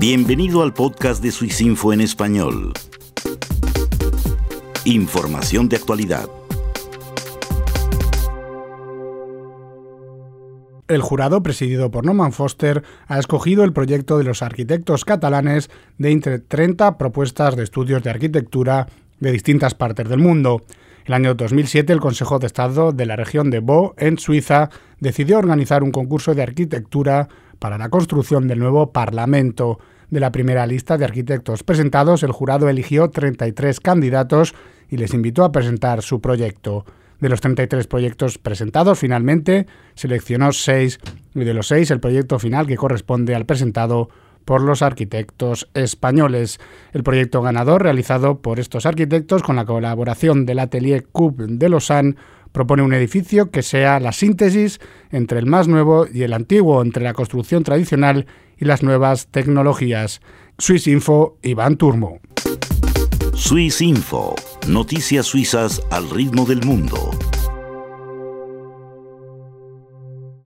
Bienvenido al podcast de Swissinfo en español. Información de actualidad. El jurado, presidido por Norman Foster, ha escogido el proyecto de los arquitectos catalanes de entre 30 propuestas de estudios de arquitectura de distintas partes del mundo. El año 2007, el Consejo de Estado de la región de Vaud, en Suiza, decidió organizar un concurso de arquitectura para la construcción del nuevo Parlamento. De la primera lista de arquitectos presentados, el jurado eligió 33 candidatos y les invitó a presentar su proyecto. De los 33 proyectos presentados, finalmente seleccionó 6, y de los 6 el proyecto final que corresponde al presentado por los arquitectos españoles. El proyecto ganador, realizado por estos arquitectos con la colaboración del Atelier Cube de Lausanne, propone un edificio que sea la síntesis entre el más nuevo y el antiguo, entre la construcción tradicional y las nuevas tecnologías. Swissinfo, Iván Turmo. Swissinfo, noticias suizas al ritmo del mundo.